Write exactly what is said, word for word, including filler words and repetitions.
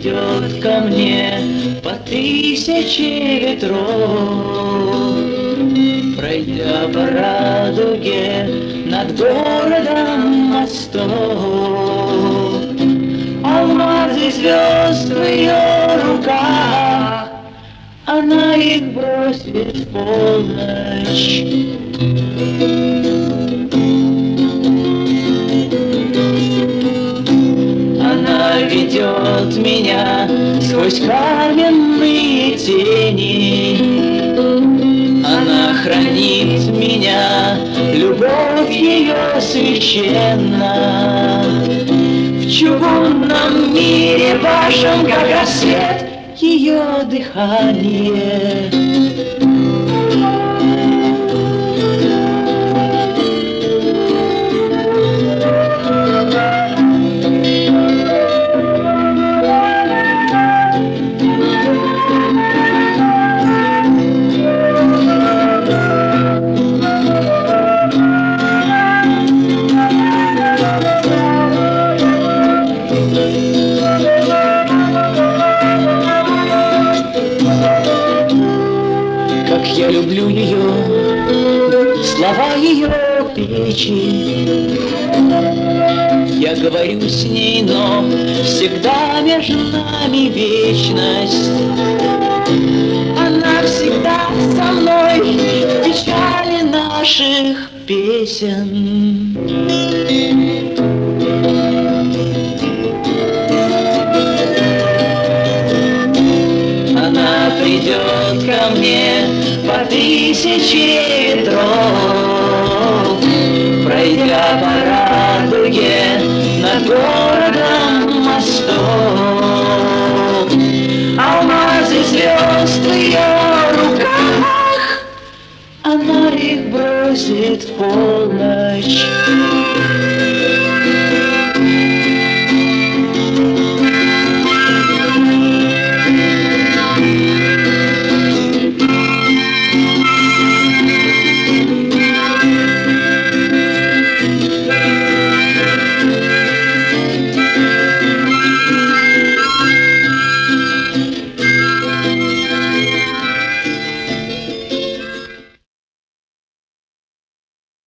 придет ко мне по тысяче ветров, пройдя по радуге над городом мостов. Алмазы звезд в ее руках, она их бросит в полночь. Она ведет меня сквозь каменные тени, она хранит меня, любовь ее священна. В чугунном мире вашем, как рассвет, ее дыхание. Как я люблю ее, слова ее печи. Я говорю с ней, но всегда между нами вечность. Она всегда со мной в печали наших песен. Она придет ко мне по тысяче ветров, пройдя по радуге над городом мостов. Алмазы звезд в ее руках, она их бросит в полночь.